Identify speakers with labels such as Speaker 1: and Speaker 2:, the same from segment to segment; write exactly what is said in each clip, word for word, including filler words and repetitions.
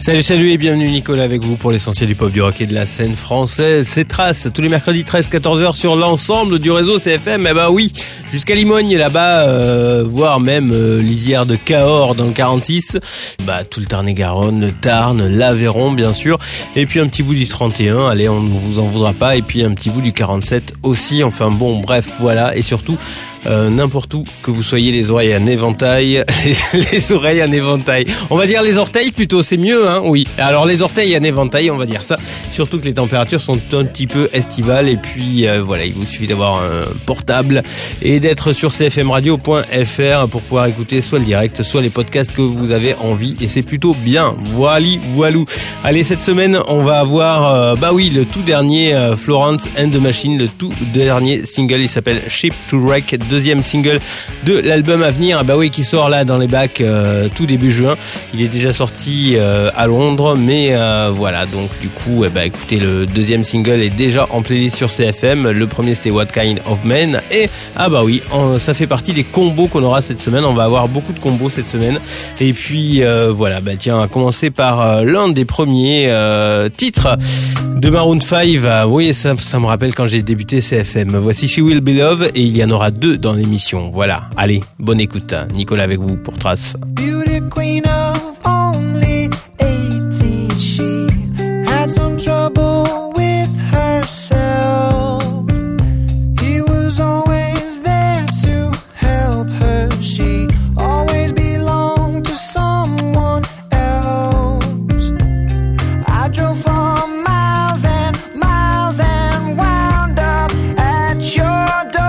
Speaker 1: Salut, salut et bienvenue Nicolas avec vous pour l'essentiel du pop, du rock et de la scène française. C'est Trace, tous les mercredis treize à quatorze heures sur l'ensemble du réseau C F M. Eh ben oui, jusqu'à Limogne là-bas, euh, voire même euh, lisière de Cahors dans le quarante-six. Bah tout le Tarn-et-Garonne, le Tarn, l'Aveyron bien sûr. Et puis un petit bout du trente et un, allez on ne vous en voudra pas. Et puis un petit bout du quarante-sept aussi. Enfin bon, bref, voilà. Et surtout... Euh, n'importe où que vous soyez, les oreilles en éventail, les, les oreilles en éventail. On va dire les orteils plutôt, c'est mieux, hein, oui. Alors les orteils en éventail, on va dire ça. Surtout que les températures sont un petit peu estivales et puis euh, voilà, il vous suffit d'avoir un portable et d'être sur c f m radio point f r pour pouvoir écouter soit le direct, soit les podcasts que vous avez envie et c'est plutôt bien. Voili, voilou. Allez, cette semaine, on va avoir, euh, bah oui, le tout dernier euh, Florence and the Machine, le tout dernier single, il s'appelle Ship to Wreck. Deuxième single de l'album à venir, bah oui, qui sort là dans les bacs euh, tout début juin. Il est déjà sorti euh, à Londres, mais euh, voilà, donc du coup, eh bah, écoutez, le deuxième single est déjà en playlist sur C F M. Le premier c'était What Kind of Man, et ah bah oui, on, ça fait partie des combos qu'on aura cette semaine. On va avoir beaucoup de combos cette semaine. Et puis euh, voilà, bah tiens, on va commencer par euh, l'un des premiers euh, titres de Maroon five. Ah, oui, ça, ça me rappelle quand j'ai débuté C F M. Voici She Will Be Love, et il y en aura deux dans l'émission. Voilà, allez, bonne écoute. Nicolas avec vous pour Trace.
Speaker 2: Beauty queen of only eighteen, she had some trouble with herself. He was always there to help her. She always belonged to someone else. I drove for miles and miles and wound up at your door.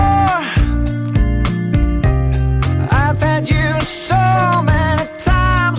Speaker 2: I've had you so many times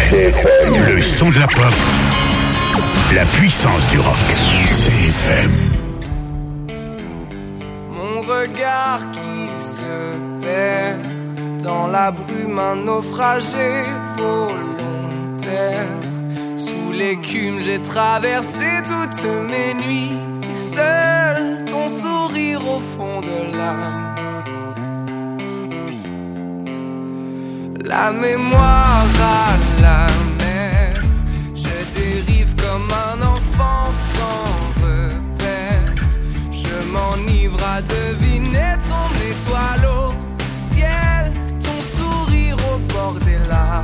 Speaker 3: C F M. Le son de la pop. La puissance du rock. C F M.
Speaker 4: Mon regard qui se perd dans la brume, un naufragé volontaire. Sous l'écume, j'ai traversé toutes mes nuits. Seul ton sourire au fond de l'âme. La mémoire à la mer. Je dérive comme un enfant sans repère. Je m'enivre à deviner ton étoile au ciel, ton sourire au bord des larmes.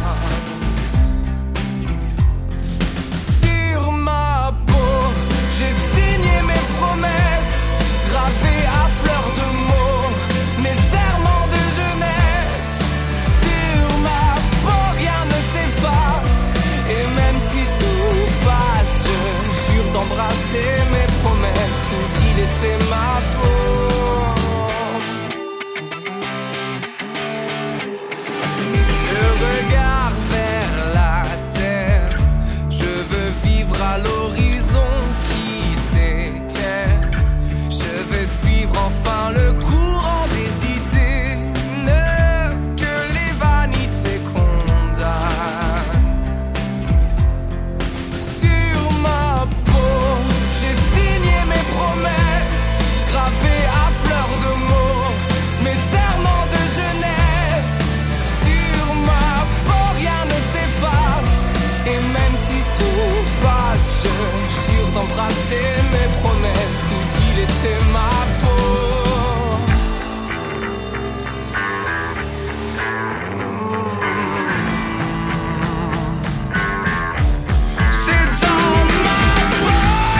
Speaker 4: Sur ma peau, j'ai signé mes promesses, gravées à fleurs de mots, mes serments de jeunesse. Sur ma peau, rien ne s'efface, et même si tout passe, je jure d'embrasser mes promesses ou d'y laisser ma peau. Le regard vers la terre, je veux vivre à l'horizon qui s'éclaire. Je veux suivre enfin le courant des idées neuves que les vanités condamnent. Sur ma peau, j'ai signé mes promesses, gravées à fleurs de mots, mes serments de jeunesse. Sur ma peau, rien ne s'efface, et même si tout passe, je jure d'embrasser mes promesses ou d'y laisser ma peau. C'est dans ma peau.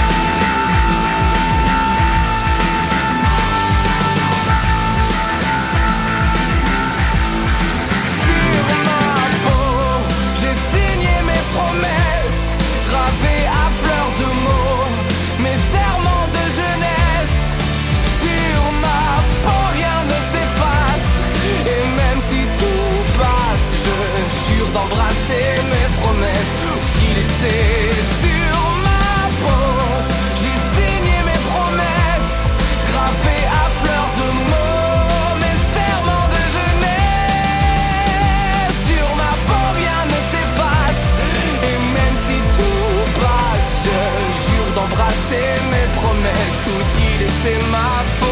Speaker 4: Sur ma peau, j'ai signé mes promesses, gravées à fleurs de mots, mes serments de jeunesse. Sur ma peau, rien ne s'efface, et même si tout passe, je jure d'embrasser mes promesses ou d'y laisser. Sur ma peau, j'ai signé mes promesses, gravées à fleurs de mots, mes serments de jeunesse. Sur ma peau, rien ne s'efface, et même si tout passe, je jure d'embrasser mes promesses ou d'y laisser ma peau.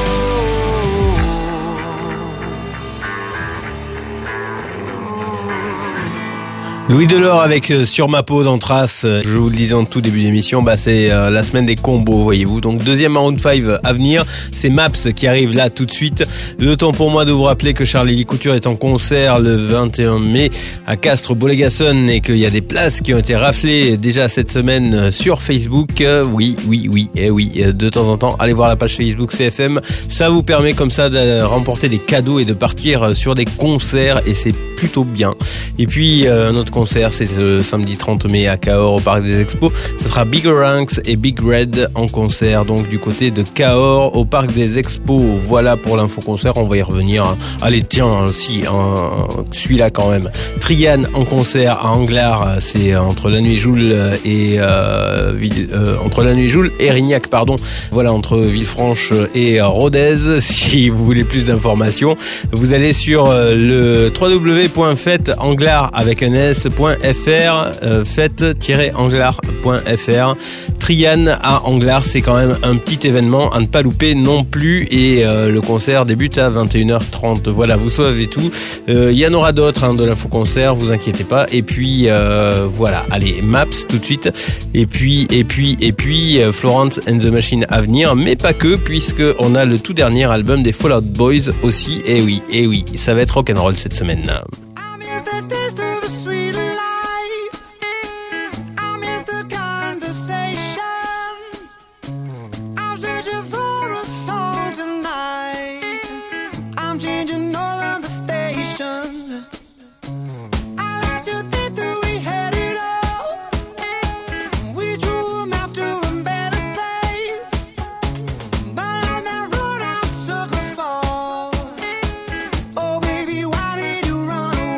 Speaker 1: Louis Delors avec euh, Sur ma peau d'Anthrax. Je vous le disais en tout début d'émission, bah c'est euh, la semaine des combos, voyez-vous. Donc deuxième round cinq à venir, c'est Maps qui arrive là tout de suite. Le temps pour moi de vous rappeler que Charlie Lee Couture est en concert le vingt et un mai à Castres-Bolégason et qu'il y a des places qui ont été raflées déjà cette semaine sur Facebook. Euh, oui, oui, oui, et oui, de temps en temps, allez voir la page Facebook C F M. Ça vous permet comme ça de remporter des cadeaux et de partir sur des concerts et c'est plutôt bien. Et puis euh, un autre concert, c'est le samedi trente mai à Cahors au Parc des Expos. Ce sera Big Ranks et Big Red en concert, donc du côté de Cahors au Parc des Expos. Voilà pour l'info concert, on va y revenir. Allez, tiens, si, hein, celui-là quand même. Trian en concert à Anglars, c'est entre La Nuit Joule et euh, Ville, euh, entre La Nuit Joule et Rignac, pardon. Voilà, entre Villefranche et Rodez. Si vous voulez plus d'informations, vous allez sur le w w w point fête anglars avec un s point f r, euh, fête tiret anglars point f r. Trian à Anglars, c'est quand même un petit événement à ne pas louper non plus, et euh, le concert débute à vingt et une heures trente. Voilà, vous savez tout. Il euh, y en aura d'autres hein, de l'info concert, vous inquiétez pas. Et puis euh, voilà, allez, Maps tout de suite. Et puis et puis et puis euh, Florence and the Machine à venir, mais pas que, puisque on a le tout dernier album des Fall Out Boys aussi. Et oui, et oui, ça va être rock'n'roll cette semaine.
Speaker 2: Oh baby, why did you run away?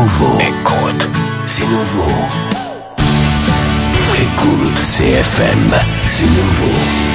Speaker 3: nouveau. Écoute, c'est nouveau. Écoute, C F M, c'est nouveau.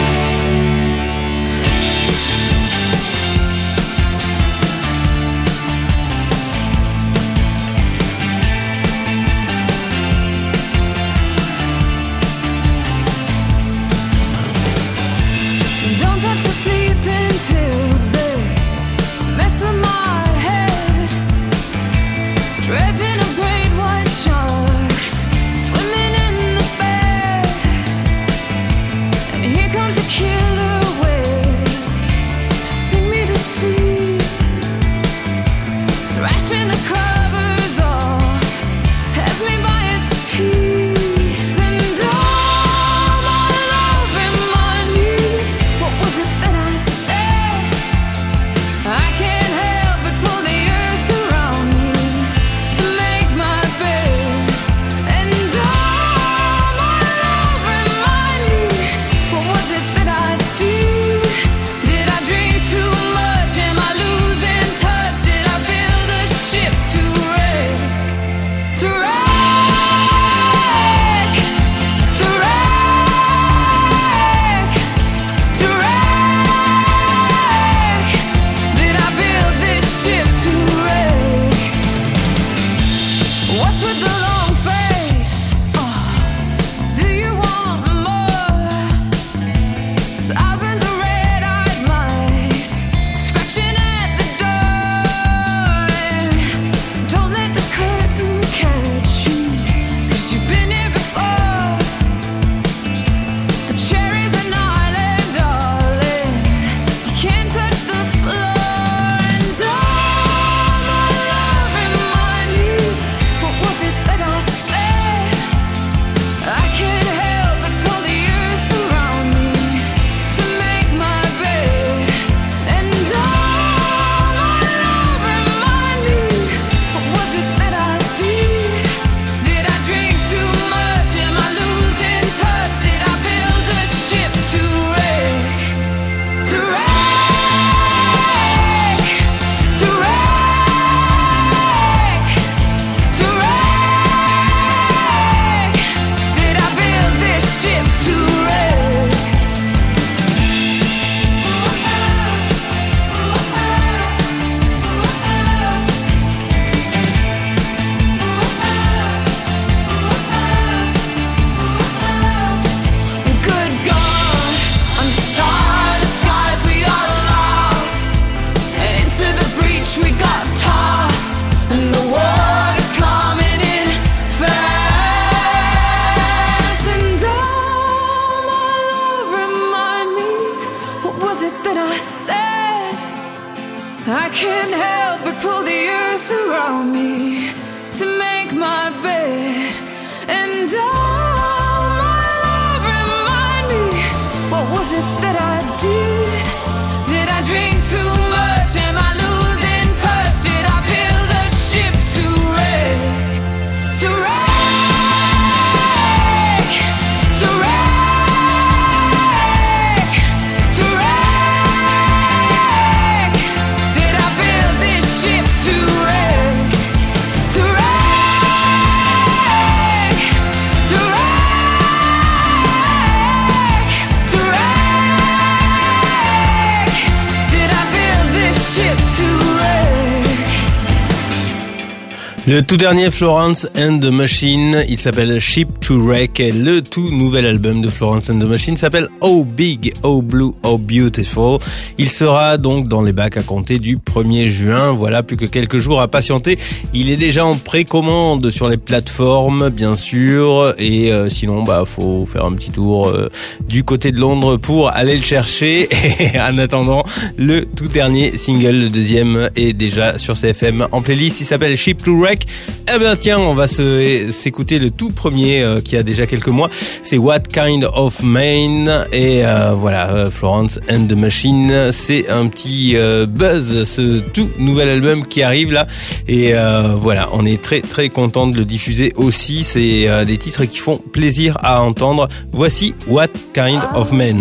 Speaker 1: Le tout dernier Florence and the Machine, il s'appelle Ship to Wreck, et le tout nouvel album de Florence and the Machine s'appelle Oh Big, Oh Blue, Oh Beautiful. Il sera donc dans les bacs à compter du premier juin. Voilà, plus que quelques jours à patienter. Il est déjà en précommande sur les plateformes, bien sûr, et euh, sinon, bah, faut faire un petit tour euh, du côté de Londres pour aller le chercher. Et en attendant, le tout dernier single, le deuxième, est déjà sur C F M en playlist. Il s'appelle Ship to Wreck. Eh ben tiens, on va se, s'écouter le tout premier euh, qui a déjà quelques mois. C'est What Kind of Man, et euh, voilà, euh, Florence and the Machine. C'est un petit euh, buzz, ce tout nouvel album qui arrive là, et euh, voilà, on est très très content de le diffuser aussi. C'est euh, des titres qui font plaisir à entendre. Voici What Kind of Man.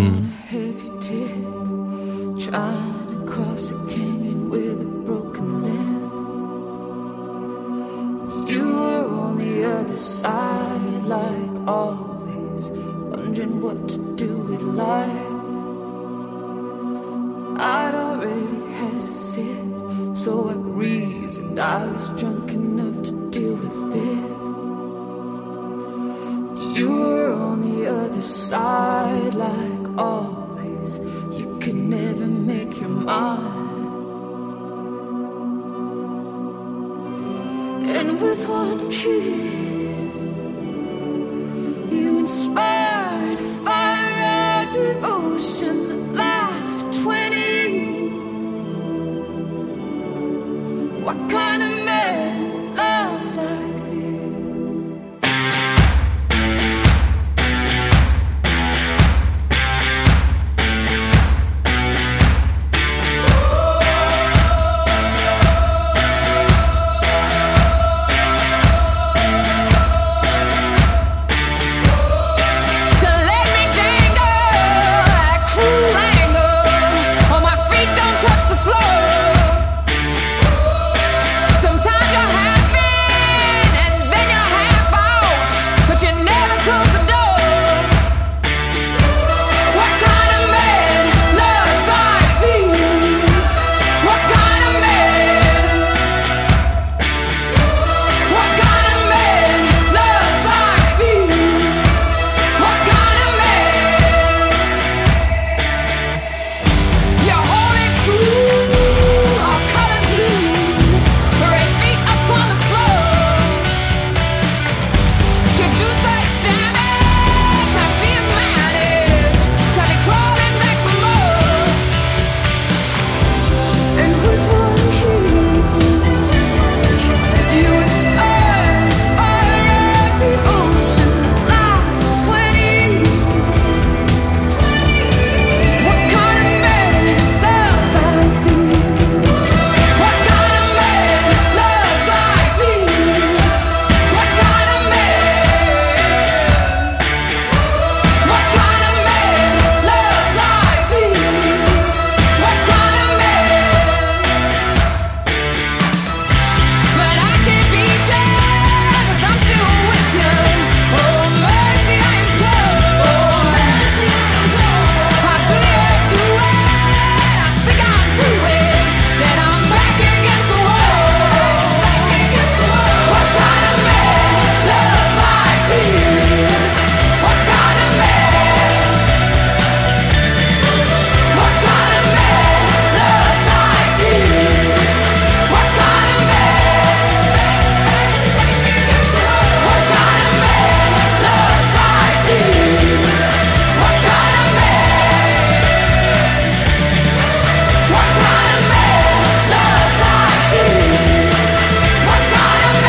Speaker 2: what to do with life. I'd already had a sip, so I reasoned I was drunk enough to deal with it. You were on the other side, like always. You could never make your mind. And with one kiss, you inspired a fire of devotion that lasts for twenty years. What kind of man loves like this? To let me dangle like cruel anger, or my feet don't touch the floor. Sometimes you're half in and then you're half out, but you never close the door. What kind of man loves like this? What kind of man? What kind of man loves like this? What kind of man? You're holy fool, all colored blue, red feet upon the floor. You do such damage, how do you manage to be crawling back for more? And with one kiss, you inspire fire of devotion that lasts for twenty years. What kind of man loves like this? What kind of man loves like this? What kind of man? What kind of man loves like this? What kind of man? But I can't beat you, 'cause I'm still with you. Oh, mercy, I implore. How do you do it? I think I'm through it. Then I'm back against the wall. What kind of man loves like this? What kind of man? What kind of man loves like this? What kind of man? What kind of man loves like this? What kind of man? What kind of man loves like this? What kind of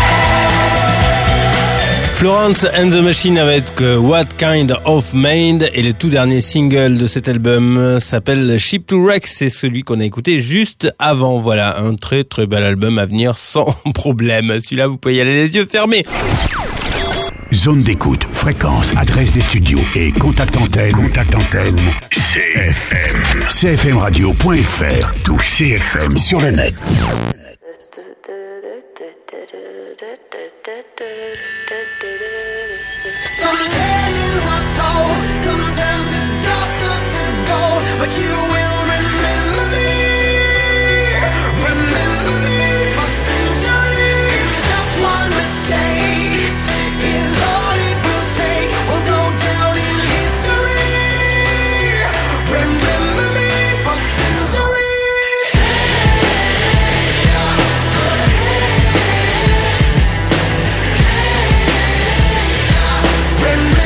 Speaker 2: man?
Speaker 1: Florence and the Machine avec euh, What Kind of Maid, et le tout dernier single de cet album euh, s'appelle Ship to Wreck, c'est celui qu'on a écouté juste avant. Voilà, un très très bel album à venir sans problème. Celui-là, vous pouvez y aller les yeux fermés.
Speaker 3: Zone d'écoute, fréquence, adresse des studios et contact antenne. Contact antenne. C F M. C F M radio point F R. Tout C F M sur le net.
Speaker 4: Some legends are told, some turn to dust or to gold, but you will remember me, remember me for centuries. Just one mistake is all it will take. We'll go down in history. Remember me for centuries. Remember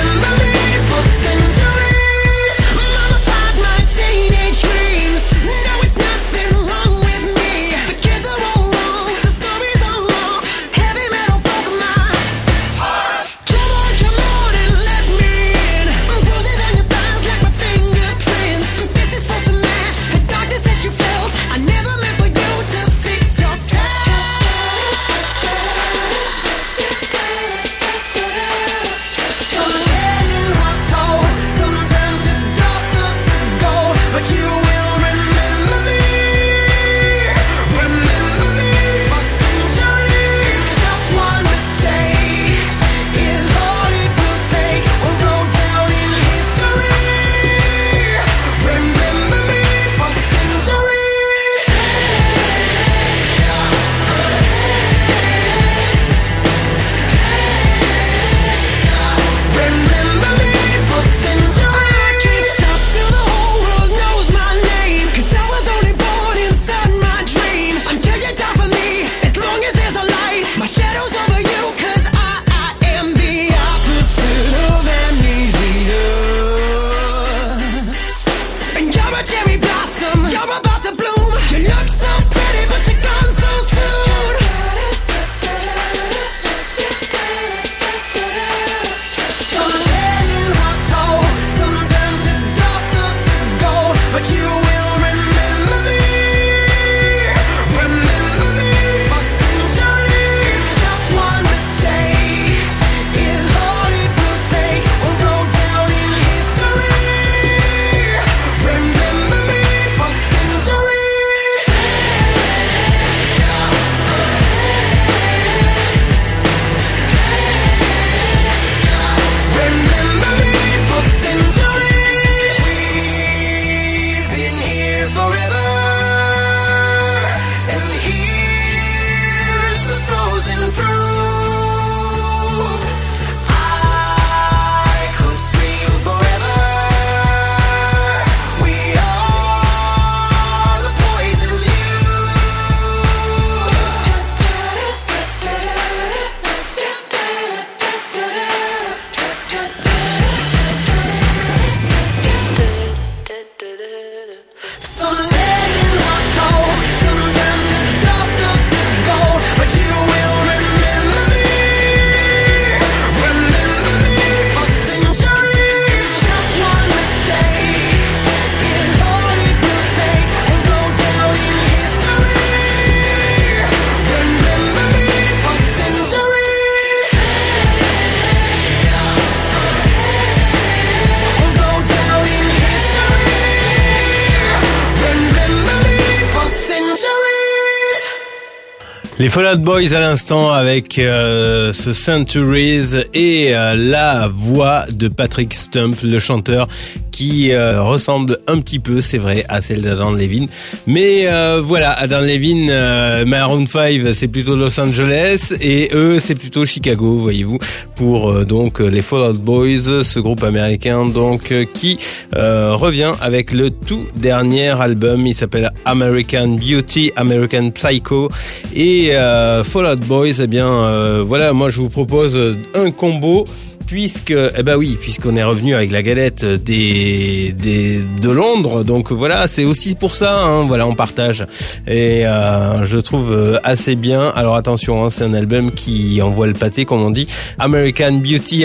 Speaker 1: Les Fall Out Boys à l'instant avec euh, ce Centuries et euh, la voix de Patrick Stump, le chanteur, qui euh, ressemble un petit peu, c'est vrai, à celle d'Adam Levine. Mais euh, voilà, Adam Levine, euh, Maroon five, c'est plutôt Los Angeles et eux, c'est plutôt Chicago, voyez-vous, pour euh, donc les Fall Out Boys, ce groupe américain donc euh, qui euh, revient avec le tout dernier album. Il s'appelle American Beauty, American Psycho et euh, Fall Out Boys. Eh bien, euh, voilà, moi je vous propose un combo. Puisque, eh ben oui, puisqu'on est revenu avec la galette des, des de Londres, donc voilà, c'est aussi pour ça, hein, voilà, on partage et euh, je trouve assez bien. Alors attention, hein, c'est un album qui envoie le pâté, comme on dit. American Beauty,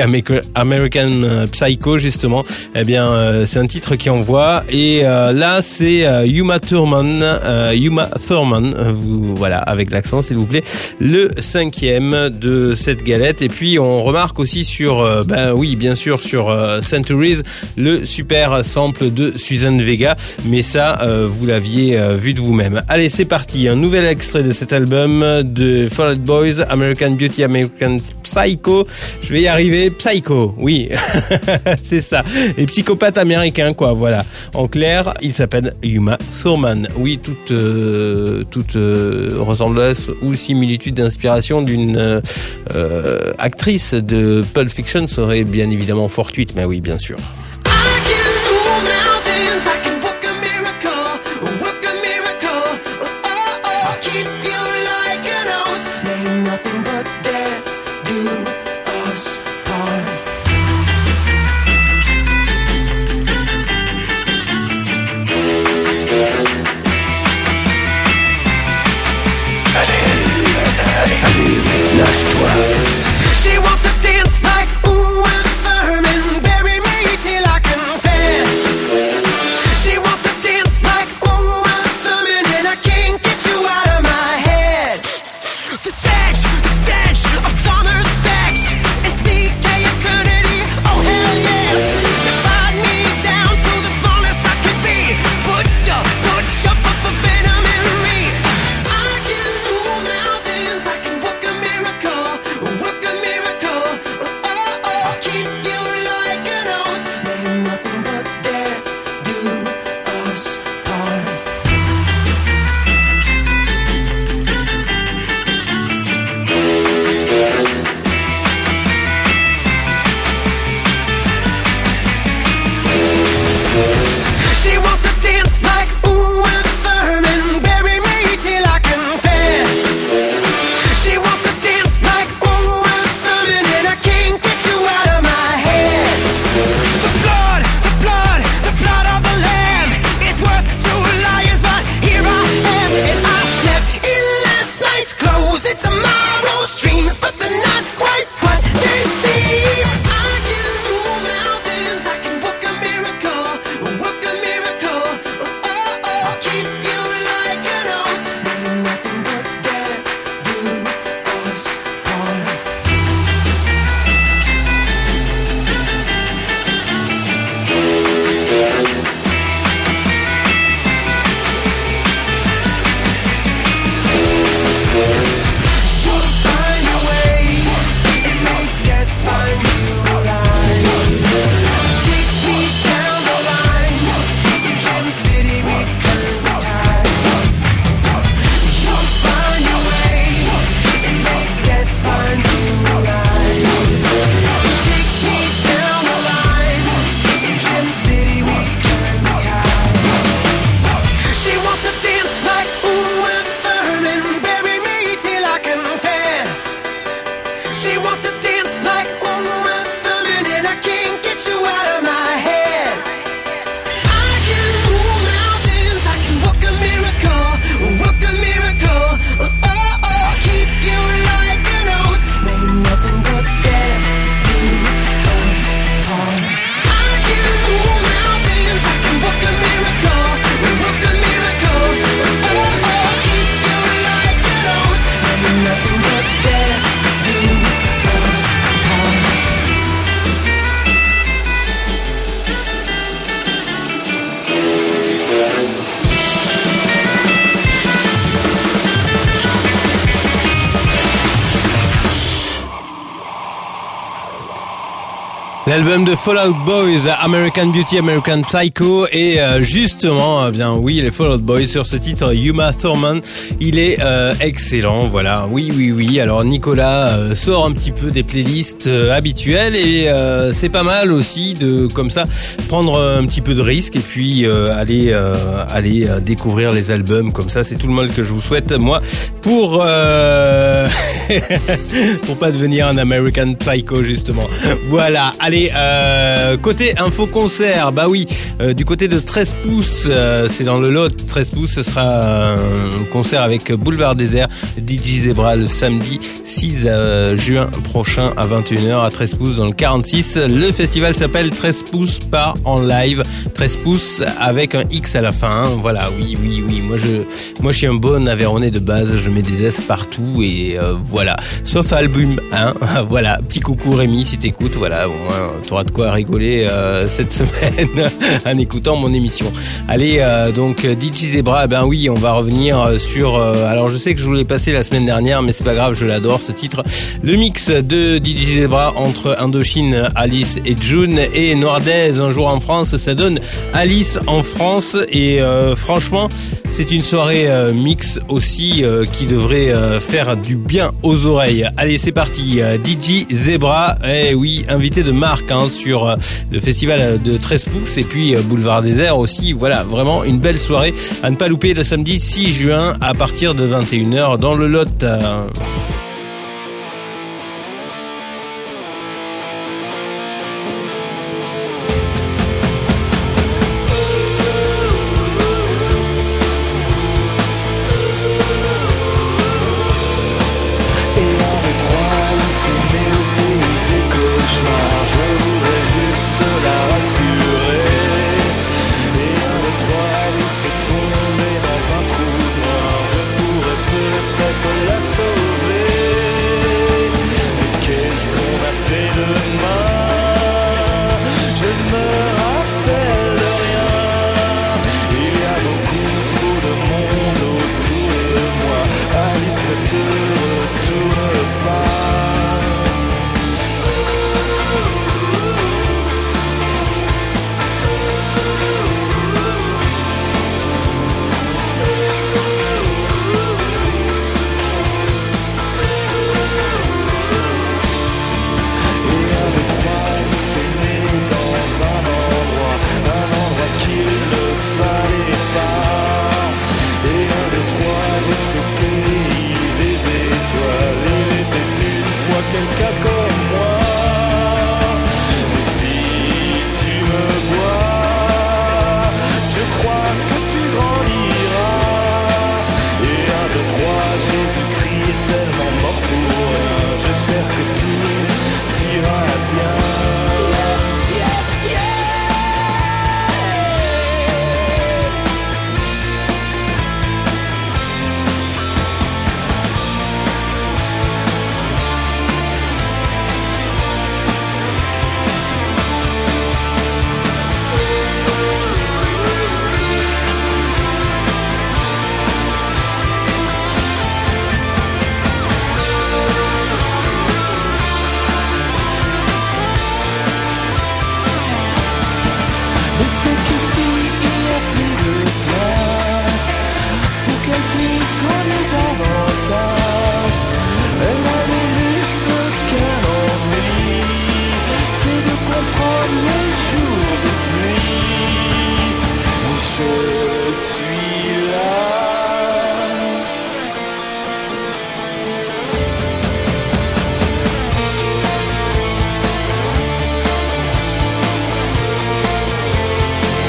Speaker 1: American Psycho, justement. Eh bien, euh, c'est un titre qui envoie et euh, là, c'est euh, Uma Thurman, euh, Uma Thurman, vous voilà, avec l'accent, s'il vous plaît, le cinquième de cette galette. Et puis on remarque aussi sur Euh, ben oui, bien sûr, sur euh, Centuries, le super sample de Suzanne Vega, mais ça, euh, vous l'aviez euh, vu de vous-même. Allez, c'est parti, un nouvel extrait de cet album de Fall Out Boys, American Beauty, American Psycho. Je vais y arriver, Psycho, oui, c'est ça. Les psychopathes américains, quoi, voilà. En clair, il s'appelle Uma Thurman. Oui, toute, euh, toute euh, ressemblance ou similitude d'inspiration d'une euh, euh, actrice de Pulp Fiction serait bien évidemment fortuite, mais oui, bien sûr.
Speaker 3: Lâche-toi.
Speaker 4: She wants to dance like Uma Thurman, bury me till
Speaker 1: L'album de Fall Out Boys, American Beauty, American Psycho, et euh, justement, eh bien oui, les Fall Out Boys sur ce titre, Uma Thurman, il est euh, excellent, voilà, oui, oui, oui. Alors Nicolas euh, sort un petit peu des playlists euh, habituelles et euh, c'est pas mal aussi de, comme ça, prendre un petit peu de risque et puis euh, aller, euh, aller euh, découvrir les albums comme ça. C'est tout le mal que je vous souhaite, moi, pour euh... pour pas devenir un American Psycho justement. Voilà. Allez, euh, côté info concert, bah oui, euh, du côté de treize pouces, euh, c'est dans le Lot. treize pouces, ce sera un concert avec Boulevard Désert, D J Zebra le samedi six juin prochain à vingt et une heures à treize pouces dans le quarante-six. Le festival s'appelle treize pouces par en live. treize pouces avec un X à la fin. Hein. Voilà, oui, oui, oui. Moi, je, moi, je suis un bon Aveyronais de base. Je mets des S partout et euh, voilà. Sauf album un. Hein. Voilà. Petit coucou Rémi si t'écoutes. Voilà. Bon, hein, t'auras de quoi rigoler euh, cette semaine en écoutant mon émission. Allez, euh, donc D J Zebra, ben oui, on va revenir sur... Euh, alors, je sais que je vous l'ai passé la semaine dernière, mais c'est pas grave, je l'adore ce titre. Le mix de D J Zebra entre Indochine, Alice et June et Noirdaise, un jour en France, ça donne Alice en France et euh, franchement, c'est une soirée euh, mix aussi euh, qui devrait euh, faire du bien aux oreilles. Allez, c'est parti, euh, D J Zebra, eh oui, invité de marque hein, sur euh, le festival de treize pouces et puis euh, Boulevard Désert aussi. Voilà, vraiment une belle soirée à ne pas louper le samedi six juin à partir de vingt et une heures dans le Lot. Euh...
Speaker 4: Thank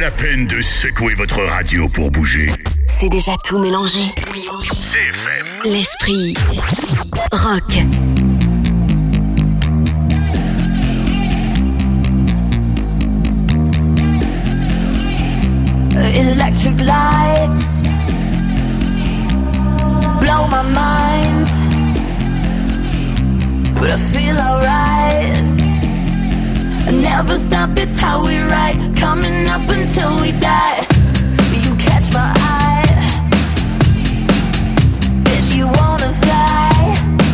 Speaker 3: la peine de secouer votre radio pour bouger.
Speaker 5: C'est déjà tout mélangé.
Speaker 3: C F M.
Speaker 5: L'esprit rock.
Speaker 2: Electric lights blow my mind, but I feel alright. I never stop, it's how we ride, coming up until we die. You catch my eye, bitch, you wanna fly.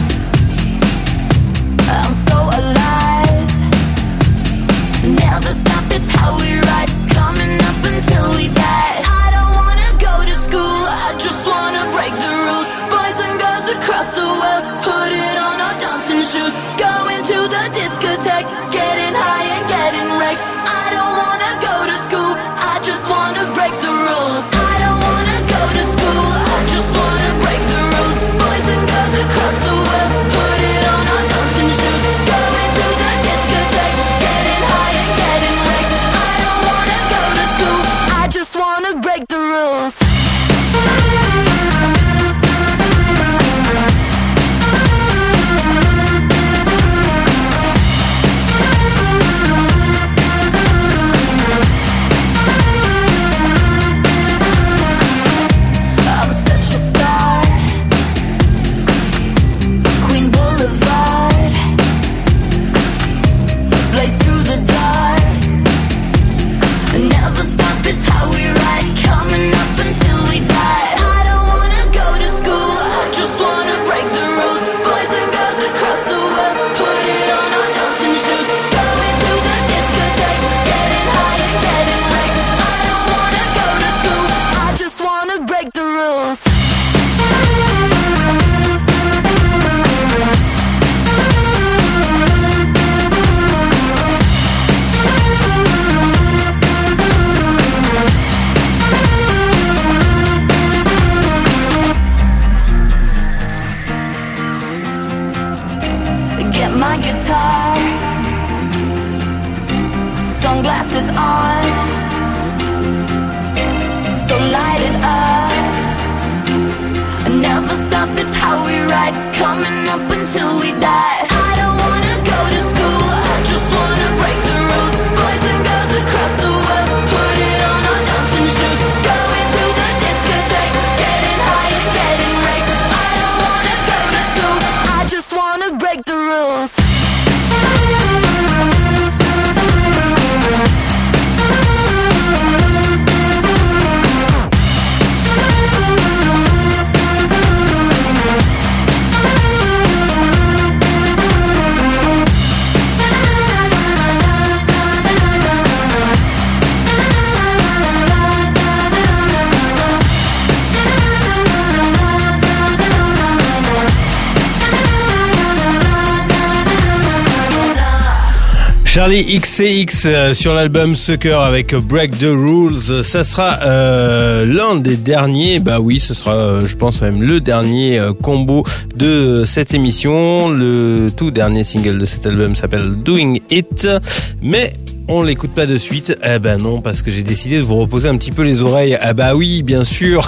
Speaker 2: I'm so alive. Never stop, it's how we ride, coming up until we die. I don't wanna go to school, I just wanna break the rules. Boys and girls across the world, put it on our dancing shoes. Going to the discotheque, getting high and getting wrecked. I don't wanna go to school, I just wanna break the rules. I don't wanna go to school, I just wanna break the rules. Boys and girls across the world, put it on our dancing shoes. Going to the discotheque, getting high and getting wrecked. I don't wanna go to school, I just wanna break the rules. I'm such a star, Queen Boulevard, blaze through the dark. Never stop, it's how we ride, coming up until we die. I don't wanna go to school, I just wanna break the rules. Boys and girls across the world, put it on our dancing shoes. Going to the discotheque, getting high and getting wrecked. I don't wanna go to school, I just wanna break the rules. Get my guitar, sunglasses on, so light it up. Never stop, it's how we ride, coming up until we die. I don't wanna go to school, I just wanna break the rules. Boys and girls across the world, put it on our dancing shoes. Going to the discotheque, getting high and getting wrecked. I don't wanna go to school, I just wanna break the rules.
Speaker 1: Charlie X C X euh, sur l'album Sucker avec Break the Rules. Ça sera euh, l'un des derniers, bah oui, ce sera, euh, je pense même le dernier euh, combo de cette émission. Le tout dernier single de cet album s'appelle Doing It, mais on l'écoute pas de suite. Eh ben non, parce que j'ai décidé de vous reposer un petit peu les oreilles. Ah bah oui, bien sûr.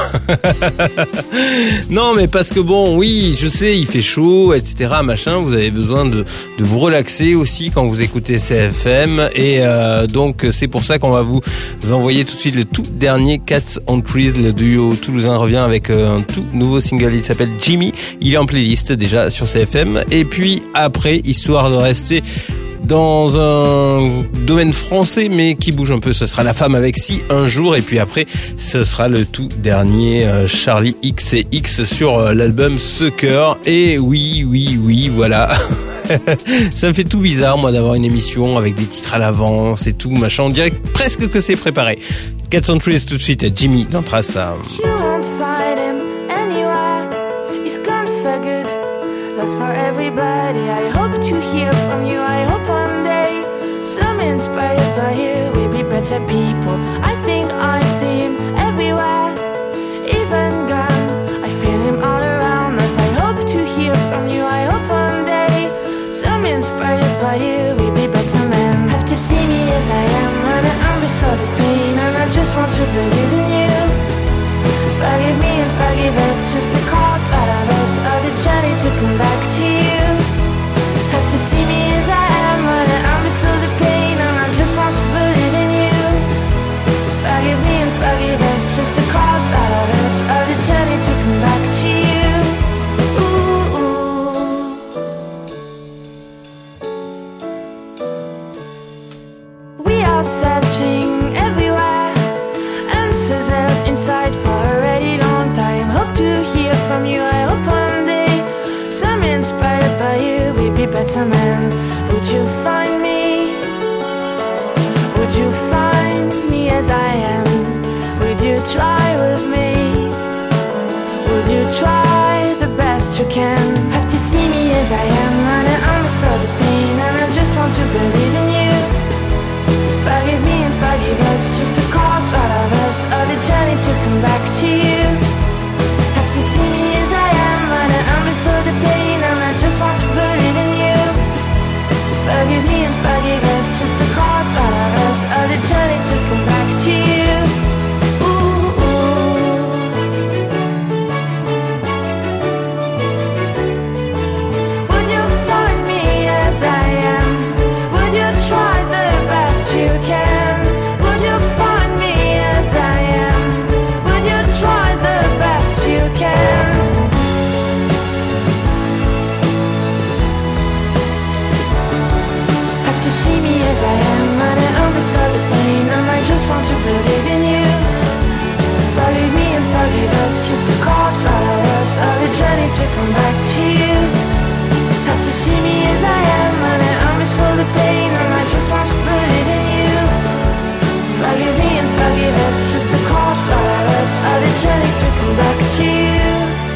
Speaker 1: Non, mais parce que bon, oui, je sais, il fait chaud, et cetera. Machin, vous avez besoin de, de vous relaxer aussi quand vous écoutez C F M. Et euh, donc, c'est pour ça qu'on va vous envoyer tout de suite le tout dernier Cats on Trees. Le duo toulousain revient avec un tout nouveau single. Il s'appelle Jimmy. Il est en playlist déjà sur C F M. Et puis après, histoire de rester dans un domaine français mais qui bouge un peu, ce sera La Femme avec Si un jour, et puis après ce sera le tout dernier euh, Charlie X C X sur euh, l'album Sucker. Et oui oui oui voilà. Ça me fait tout bizarre moi d'avoir une émission avec des titres à l'avance et tout machin, on dirait presque que c'est préparé. Cats on Trees tout de suite, Jimmy dans Trace.
Speaker 2: You won't find him anywhere. He's gone for good. Lost for everybody. I hope to hear from you. I hope one day some inspired by you will be better people. I think I see him everywhere, even gone. I feel him all around us. I hope to hear from you. I hope one day some inspired by you will be better men. Have to see me as I am, running on with all the pain, and I just are searching everywhere. Answers held inside for a already long time. Hope to hear from you. I hope one day, some inspired by you, we'll be better men. Would you find me? Would you find me as I am? Would you try with me? Would you try the best you can? Have to see me as I am, and I understand the pain, and I just want to believe in you. Forgive me and forgive us, just a call to all of us, or the journey to come back to you. Have to see me as I am, and I understand the pain, and I just want to believe in you. Forgive me and forgive us, just a call to all of us, or the journey to come back to you. Ooh, ooh. Would you find me as I am? Would you try the best you can? Would you find me as I am? Would you try the best you can? Have to see me as I am, and I understand the pain, and I just want to believe in you. Forgive me and forgive us, just a call to all of us, or the journey to come back to you. Have to see me as I am, and I understand the pain, and I just want to believe in you. Forgive me and forgive us, just a call to all of us, or the journey to come back to you.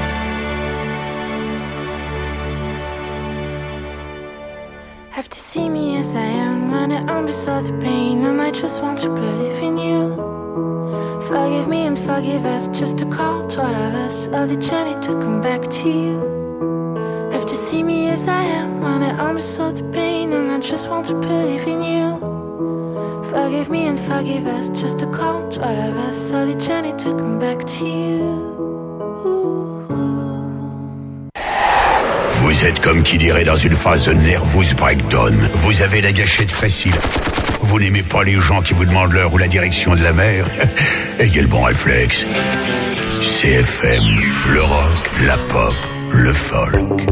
Speaker 2: Have to see me as I am, and I understand the pain, and I just want to believe in you. Forgive me and forgive us, just a call to all of us, or the journey to come back to you. Have to see me as I am, and I understand the pain, and I just want to believe in you. Forgive me and forgive us, just a call to all of us, or the journey to come back to you.
Speaker 3: Vous êtes comme qui dirait dans une phase de nervous breakdown. Vous avez la gâchette facile. Vous n'aimez pas les gens qui vous demandent l'heure ou la direction de la mer. Et quel bon réflexe. C F M, le rock, la pop, le folk.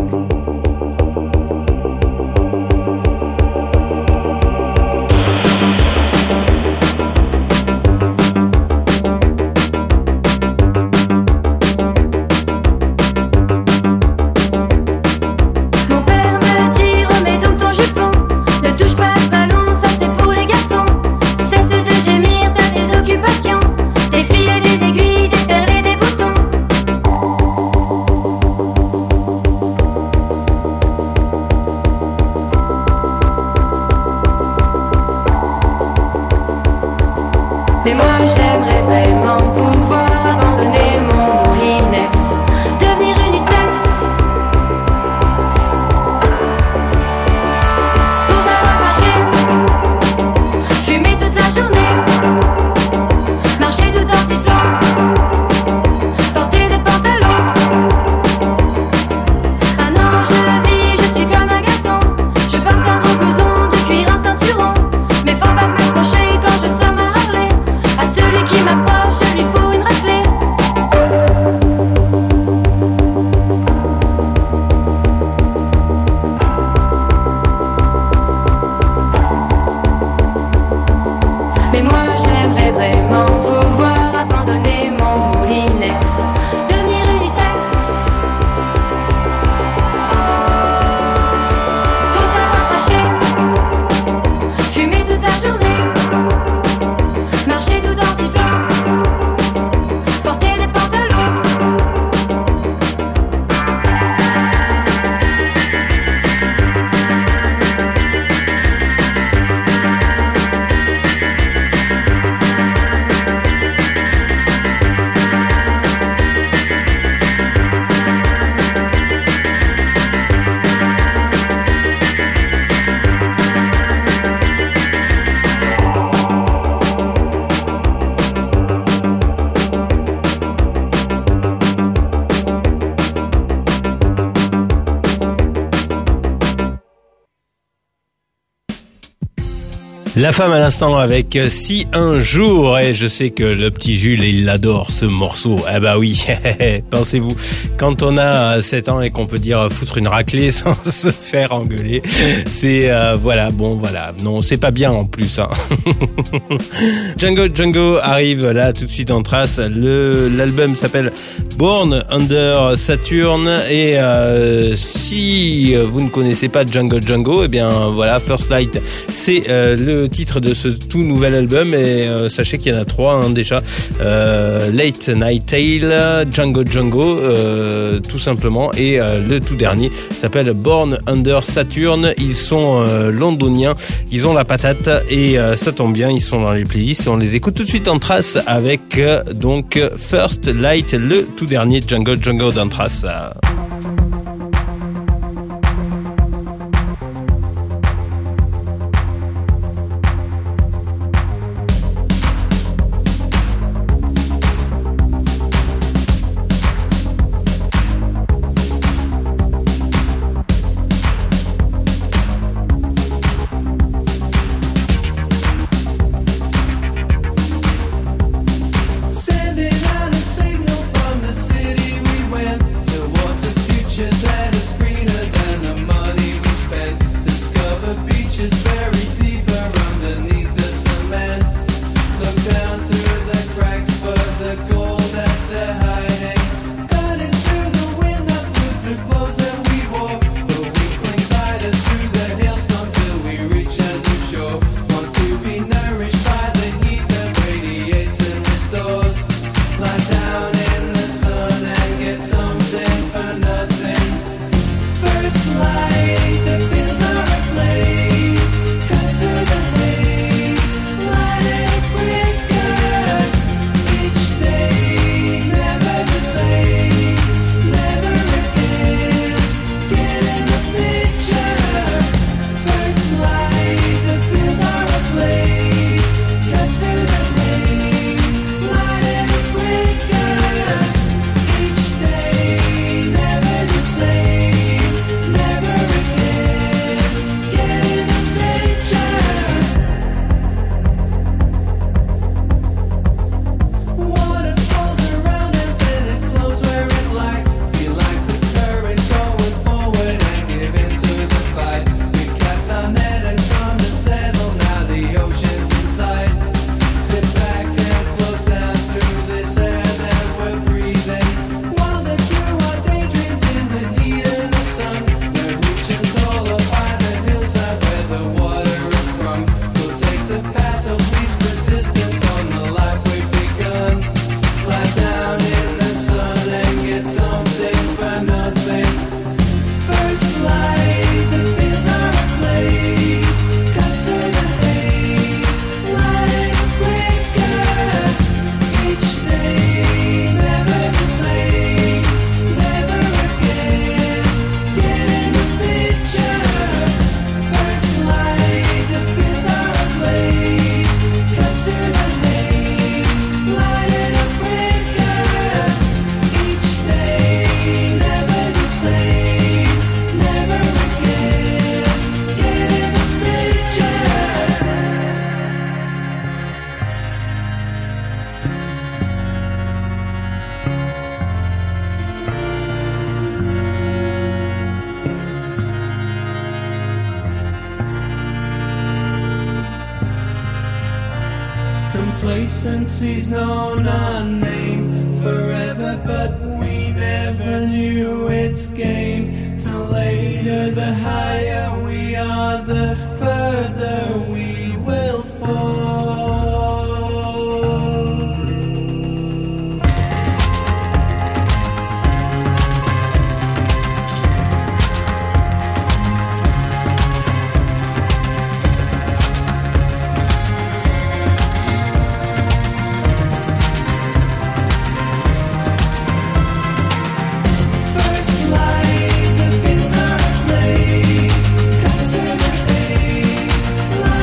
Speaker 2: Mon père me dit remets donc ton jupon. Ne touche pas ce ballon, ça c'est pour les garçons. Cesse de gémir, t'as des occupations. Des filles et des aiguilles, des perles et des boutons. Mais moi j'aimerais vraiment pouvoir abandonner mon moulinès, devenir unisexe. Pour savoir marcher, fumer toute la journée, marcher tout en sifflant, porter des pantalons. Ah non, je vis, je suis comme un garçon. Je porte un gros blouson, de cuir, un ceinturon. Mais faut pas m'approcher quand je somme à Harley. À celui qui m'approche,
Speaker 1: La femme à l'instant avec Si un jour, et je sais que le petit Jules il adore ce morceau. Ah bah oui, pensez-vous, quand on a sept ans et qu'on peut dire foutre une raclée sans se faire engueuler, c'est euh, voilà, bon voilà, non c'est pas bien en plus. Hein. Django Django arrive là tout de suite en trace. Le l'album s'appelle Born Under Saturn et euh, si vous ne connaissez pas Django Django, eh bien voilà, First Light, c'est euh, le titre de ce tout nouvel album et euh, sachez qu'il y en a trois hein, déjà. Euh, Late Night Tale, Django Django, euh, tout simplement, et euh, le tout dernier s'appelle Born Under Saturn. Ils sont euh, londoniens, ils ont la patate et euh, ça tombe bien, ils sont dans les playlists et on les écoute tout de suite en trace avec euh, donc First Light, le tout dernier Django Django dans trace.
Speaker 4: Sending out a signal from the city we went towards a future that is greener than the money we spent. Discover beaches buried deeper underneath the cement. Look down through the cracks for the gold that they're hiding. Cutting through the wind up with the clothes that we wore, but we cling tighter through the hailstorm till we reach a new shore. Want to be nourished by the heat that radiates and restores. Lie down in the sun and get something for nothing. First light, the fields are ablaze. Cuts through the haze, light it quicker. Each day, never the same, never again. Get in the picture. First light, the fields are ablaze. Cuts through the haze, light it quicker. Each day, never the same, never again. Get in the picture. Water falls around us and it flows where it likes. We like the current going forward and give into the fight. We cast our net and come to settle, now the ocean's inside. Sit back and float down through this air that we're breathing. Wander through our daydreams in the heat of the sun. We're reaching taller by the hillside where the water is sprung. We'll take the path of least resistance on the life we've begun. Lie down in the sun and get something for nothing. First light, the fields are ablaze. Cuts through the haze, light it quicker. Each day, never the same, never again. Get in the picture. First light, the fields are ablaze. Cuts through the haze, light it quicker. Each day, never the same, never again. Get in the picture. Complacency's known our name forever, but we never knew its game. Till later, the higher we are, the further we will fall. First light, the fields are ablaze. Cuts through the haze,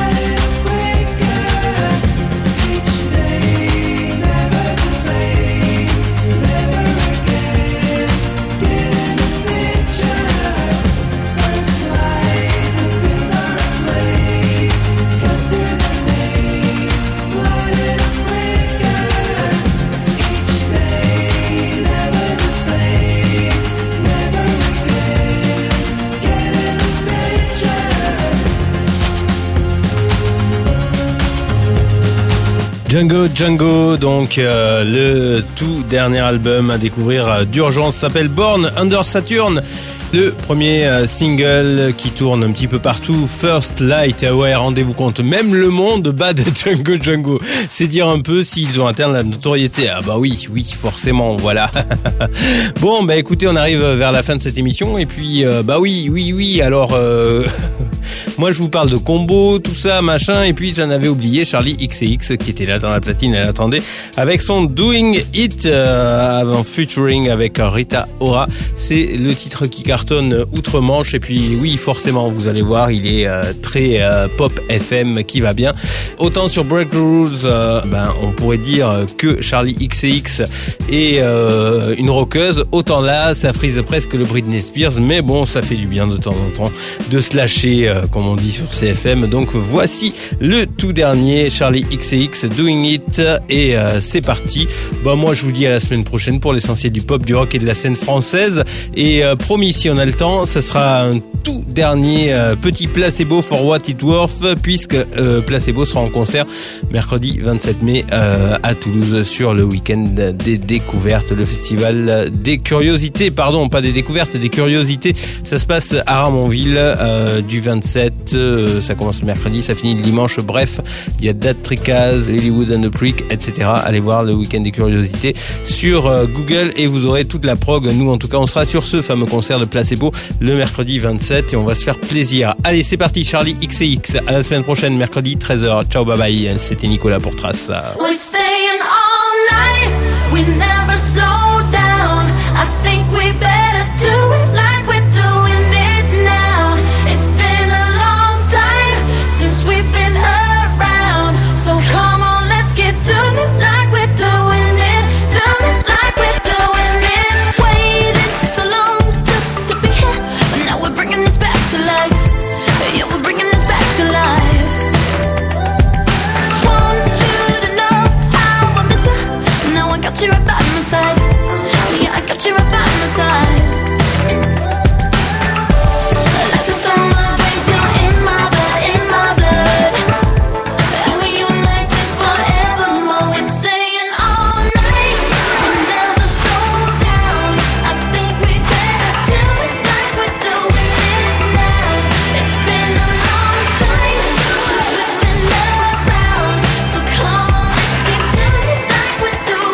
Speaker 1: Django Django, donc euh, le tout dernier album à découvrir euh, d'urgence s'appelle Born Under Saturn. Le premier euh, single qui tourne un petit peu partout, First Light, ouais, rendez-vous compte, même le monde bat de Django Django. C'est dire un peu s'ils ont atteint la notoriété. Ah bah oui, oui, forcément, voilà. Bon, bah écoutez, on arrive vers la fin de cette émission, et puis, euh, bah oui, oui, oui, alors... Euh... Moi je vous parle de combo, tout ça, machin, et puis j'en avais oublié Charli X C X qui était là dans la platine, elle attendait, avec son Doing It, euh, avant featuring avec Rita Ora. C'est le titre qui cartonne outre-Manche, et puis oui, forcément, vous allez voir, il est euh, très euh, pop F M qui va bien. Autant sur Break the Rules, euh, ben, on pourrait dire que Charli X C X est euh, une rockeuse, autant là, ça frise presque le Britney Spears, mais bon, ça fait du bien de temps en temps de se lâcher, euh, comme on dit sur C F M. Donc voici le tout dernier Charli X C X, Doing It, et euh, c'est parti. Bah moi je vous dis à la semaine prochaine pour l'essentiel du pop, du rock et de la scène française, et euh, promis, si on a le temps, ça sera un tout dernier euh, petit placebo for what it worth, puisque euh, Placebo sera en concert mercredi vingt-sept mai euh, à Toulouse sur le week-end des découvertes, le festival des curiosités, pardon, pas des découvertes, des curiosités. Ça se passe à Ramonville euh, du vingt-sept, euh, ça commence le mercredi, ça finit le dimanche. Bref, il y a Dad Tricaz, Lilywood and the Prick, et cetera. Allez voir le week-end des curiosités sur euh, Google et vous aurez toute la prog. Nous, en tout cas, on sera sur ce fameux concert de Placebo le mercredi vingt-sept et on va se faire plaisir. Allez, c'est parti, Charli X C X. À la semaine prochaine, mercredi treize heures. Ciao, bye bye. C'était Nicolas pour Trace.
Speaker 2: We're staying all night, we never slow down. I think we better do it like we're doing it now. It's been a long time since we've been around, so come on, let's get doing it like we're doing it, doing it like we're doing it. Waited so long just to be here, but now we're bringing this back to life. Yeah, we're bringing this back to life. Got you right by my side. Yeah, I got you right by my side. Like the summer breeze, you're in my blood, in my blood. And we united forevermore. We're staying all night, we never slow down. I think we better do it like we're doing it now. It's been a long time since we've been around, so come on, let's keep doing it like we're doing.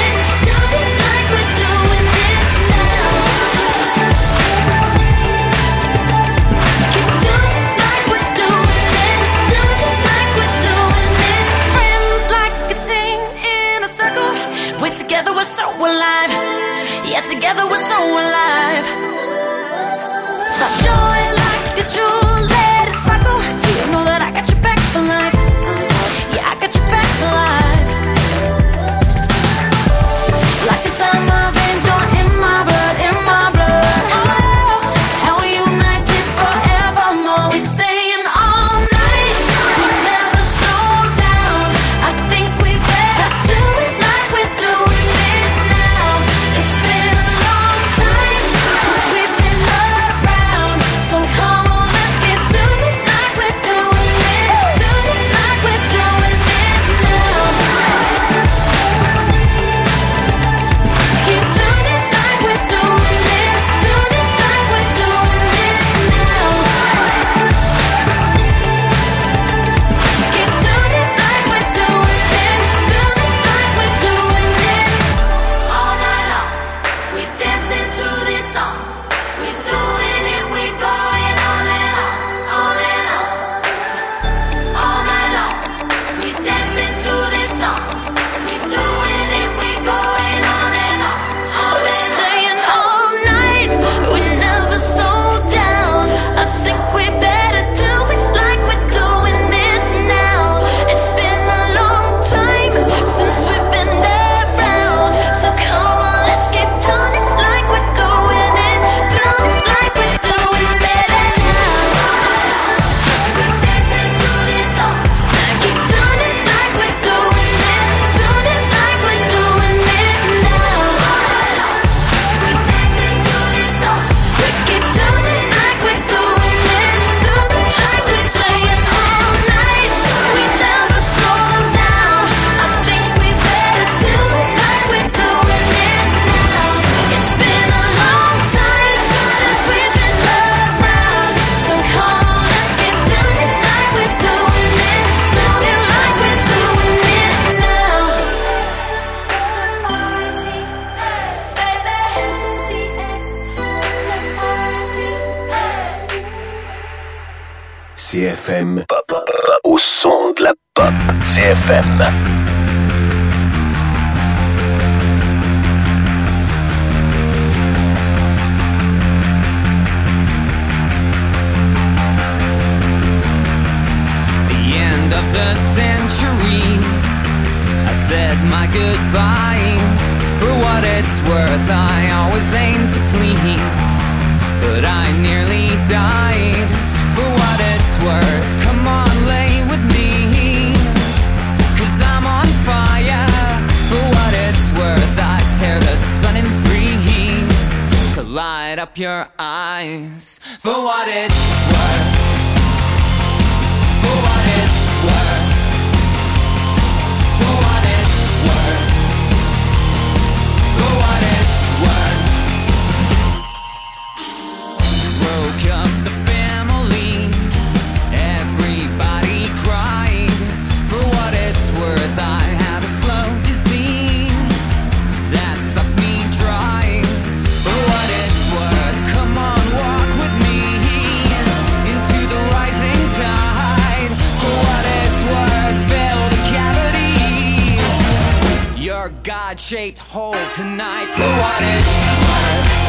Speaker 2: Together we're so alive. Yeah, together we're so alive. Joy like a jewel, let it sparkle. You know that I got your back for life. Yeah, I got your back for life. Like the time my veins, you're in my blood, in my blood. Oh, and we united forevermore. We staying all night, we never slow down. I think we better do it like we're doing it now. It's been a long time since we've been around, so
Speaker 6: F M. Pop, au son de la pop. C F M.
Speaker 4: Of the century, I said my goodbyes. For what it's worth, I always aim to please, but I nearly died. For what it's worth, come on, lay with me, 'cause I'm on fire. For what it's worth, I tear the sun in three to light up your eyes. For what it's worth, for what it's worth, for what it's worth, for what it's worth. Broke up the family, everybody cried. For what it's worth, I had a slow disease that sucked me dry. For what it's worth, come on, walk with me into the rising tide. For what it's worth, fill the cavity, your God-shaped hole tonight. For what it's worth,